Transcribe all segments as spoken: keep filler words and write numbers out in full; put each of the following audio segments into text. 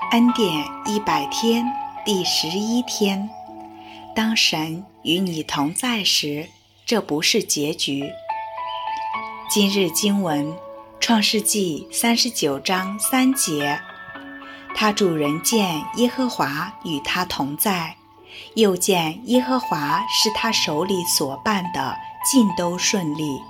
恩典一百天第十一天，当神与你同在时，这不是结局。今日经文，创世纪三十九章三节，他主人见耶和华与他同在，又见耶和华是他手里所办的尽都顺利。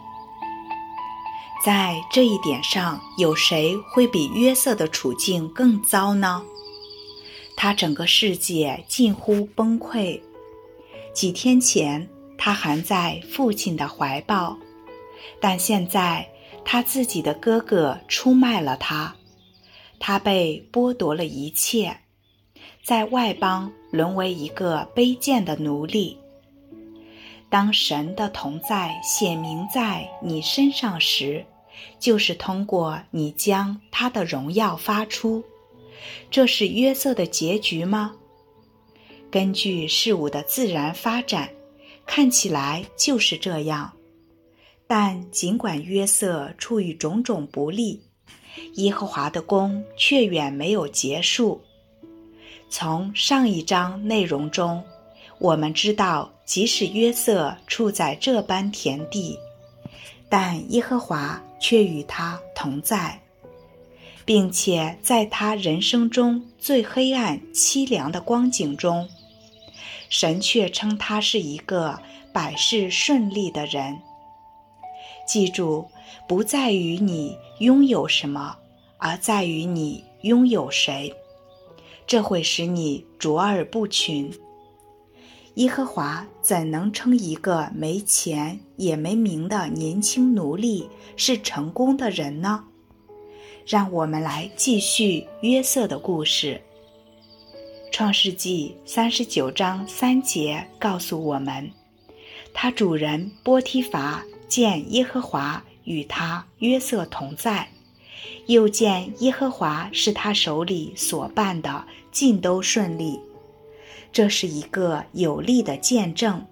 在这一点上，有谁会比约瑟的处境更糟呢？他整个世界近乎崩溃。几天前，他还在父亲的怀抱，但现在他自己的哥哥出卖了他，他被剥夺了一切，在外邦沦为一个卑贱的奴隶。当神的同在显明在你身上时，就是通过你将他的荣耀发出。这是约瑟的结局吗？根据事物的自然发展，看起来就是这样。但尽管约瑟处于种种不利，耶和华的功却远没有结束。从上一章内容中，我们知道，即使约瑟处在这般田地，但耶和华却与他同在，并且在他人生中最黑暗凄凉的光景中，神却称他是一个百事顺利的人。记住，不在于你拥有什么，而在于你拥有谁，这会使你卓尔不群。耶和华怎能称一个没钱也没名的年轻奴隶是成功的人呢？让我们来继续约瑟的故事。创世纪三十九章三节告诉我们，他主人波提乏见耶和华与他约瑟同在，又见耶和华是他手里所办的尽都顺利。这是一个有力的见证，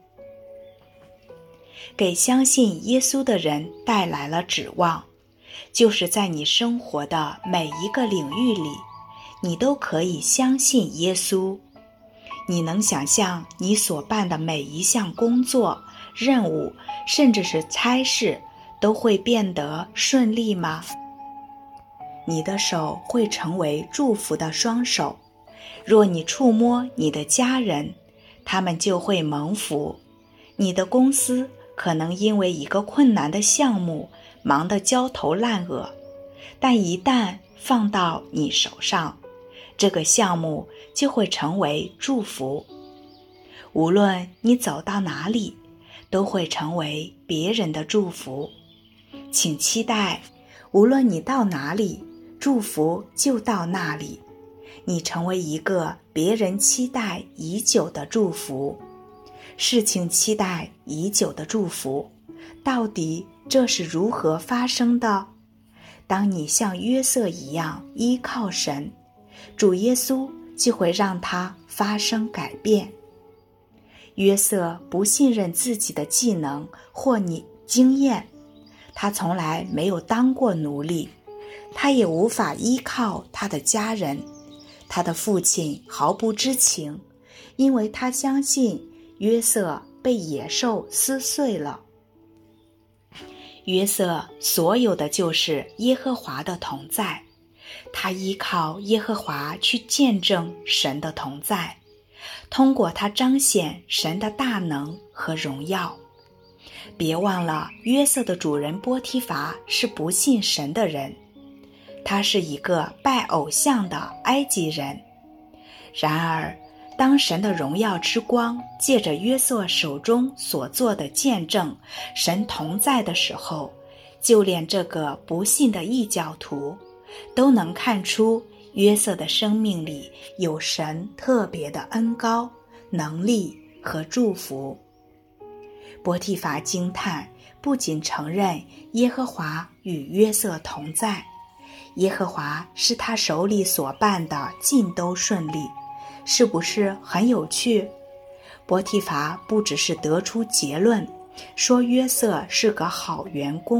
给相信耶稣的人带来了指望。就是在你生活的每一个领域里，你都可以相信耶稣。你能想象你所办的每一项工作、任务，甚至是差事，都会变得顺利吗？你的手会成为祝福的双手。若你触摸你的家人，他们就会蒙福。你的公司可能因为一个困难的项目忙得焦头烂额，但一旦放到你手上，这个项目就会成为祝福。无论你走到哪里，都会成为别人的祝福。请期待，无论你到哪里，祝福就到那里。你成为一个别人期待已久的祝福，事情期待已久的祝福，到底这是如何发生的？当你像约瑟一样依靠神，主耶稣就会让它发生改变。约瑟不信任自己的技能或你经验，他从来没有当过奴隶，他也无法依靠他的家人。他的父亲毫不知情，因为他相信约瑟被野兽撕碎了。约瑟所有的就是耶和华的同在，他依靠耶和华去见证神的同在，通过他彰显神的大能和荣耀。别忘了，约瑟的主人波提乏是不信神的人，他是一个拜偶像的埃及人。然而，当神的荣耀之光借着约瑟手中所做的见证神同在的时候，就连这个不信的异教徒都能看出约瑟的生命里有神特别的恩膏、能力和祝福。波提乏惊叹，不仅承认耶和华与约瑟同在，耶和华是他手里所办的尽都顺利，是不是很有趣？波提乏不只是得出结论，说约瑟是个好员工，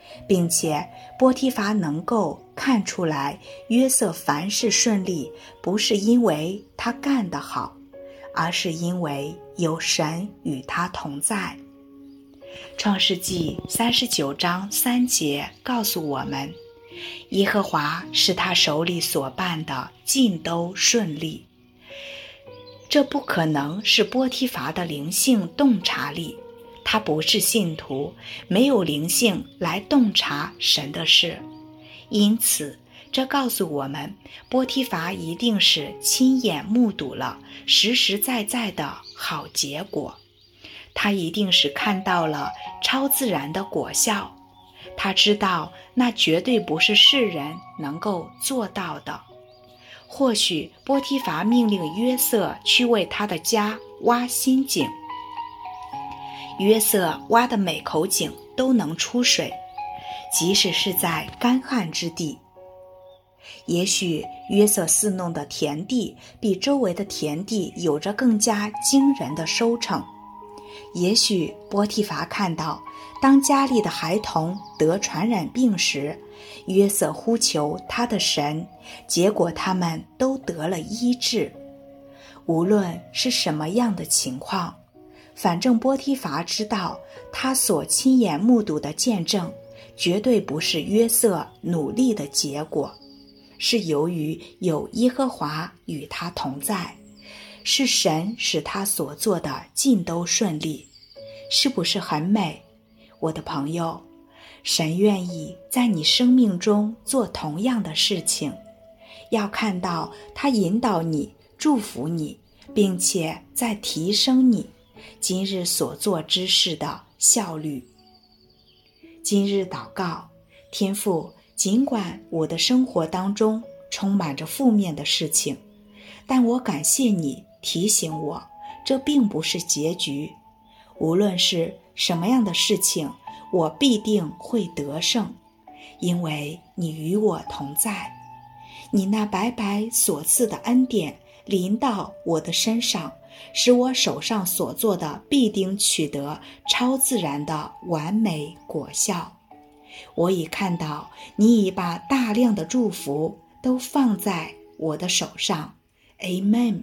并且波提乏能够看出来约瑟凡事顺利，不是因为他干得好，而是因为有神与他同在。创世纪三十九章三节告诉我们，耶和华使他手里所办的尽都顺利。这不可能是波提乏的灵性洞察力，他不是信徒，没有灵性来洞察神的事。因此这告诉我们，波提乏一定是亲眼目睹了实实在在的好结果，他一定是看到了超自然的果效，他知道那绝对不是世人能够做到的。或许波提乏命令约瑟去为他的家挖新井，约瑟挖的每口井都能出水，即使是在干旱之地。也许约瑟饲弄的田地比周围的田地有着更加惊人的收成。也许波提乏看到，当家里的孩童得传染病时，约瑟呼求他的神，结果他们都得了医治。无论是什么样的情况，反正波提乏知道，他所亲眼目睹的见证绝对不是约瑟努力的结果，是由于有耶和华与他同在，是神使他所做的尽都顺利。是不是很美？我的朋友，神愿意在你生命中做同样的事情，要看到他引导你，祝福你，并且在提升你今日所做之事的效率。今日祷告，天父，尽管我的生活当中充满着负面的事情，但我感谢你提醒我，这并不是结局。无论是什么样的事情，我必定会得胜，因为你与我同在。你那白白所赐的恩典临到我的身上，使我手上所做的必定取得超自然的完美果效。我已看到你已把大量的祝福都放在我的手上。 Amen。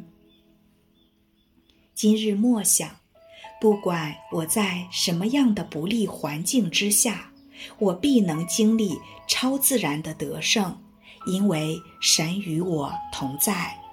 今日默想，不管我在什么样的不利环境之下，我必能经历超自然的得胜，因为神与我同在。